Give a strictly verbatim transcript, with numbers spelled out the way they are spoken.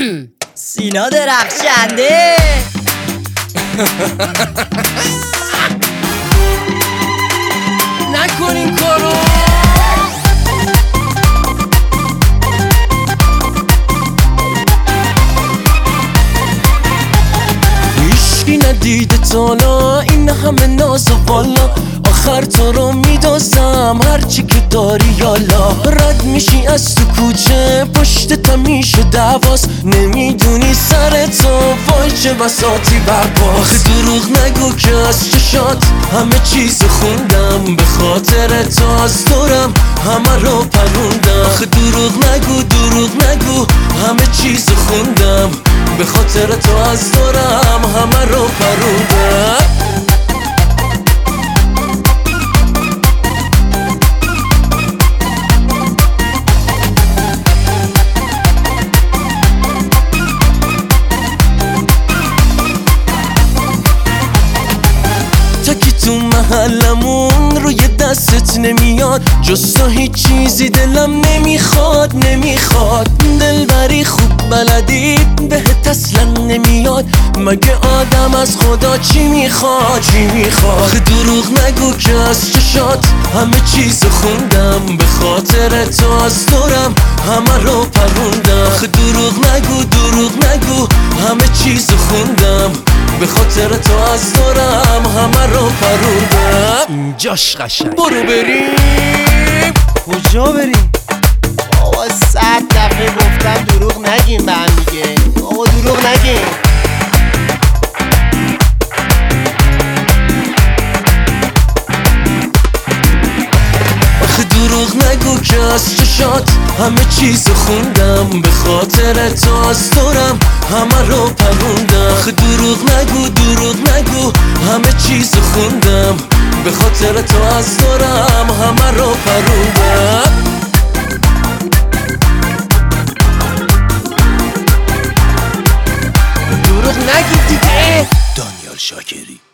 سینا درخشنده. نکن این کارو. هیچکی ندیده تالا این همه ناز و بالا، آخر تو رو میدازم هرچی که داری یالا. رد میشی از تو کوچه پشت تا میشه دواست، نمیدونی سر تو وای چه بساطی برپاست. آخه دروغ نگو که از چشات همه چیز خوندم، به خاطر تو از دورم همه رو پروندم. آخه دروغ نگو دروغ نگو همه چیز خوندم، به خاطر تو از دورم همه رو پروندم. تا که تو محلمون روی دستت نمیاد، جز تو هیچ چیزی دلم نمیخواد نمیخواد. دلبری خوب بلدی بهت اصلا نمیاد، مگه آدم از خدا چی میخواد چی میخواد. آخه دروغ نگو که از چشات همه چیز خوندم، به خاطر تو از دورم همه رو پروندم. آخه دروغ نگو دروغ نگو همه چیز خوندم، به خاطر تو از دورم همه رو پروندم. اینجاش قشنگ. برو بریم. کجا بریم؟ بابا صد دفعه گفتم دروغ نگیم به هم دیگه. بابا دروغ نگیم. آخه دروغ نگو که از چشات همه چیز خوندم، به خاطر تو از دورم همه رو پروندم. آخه دروغ نگو دروغ نگو همه چیز خوندم، به خاطر تو از دورم همه رو پروندم. دروغ نگید دیگه. دانیال شاکری.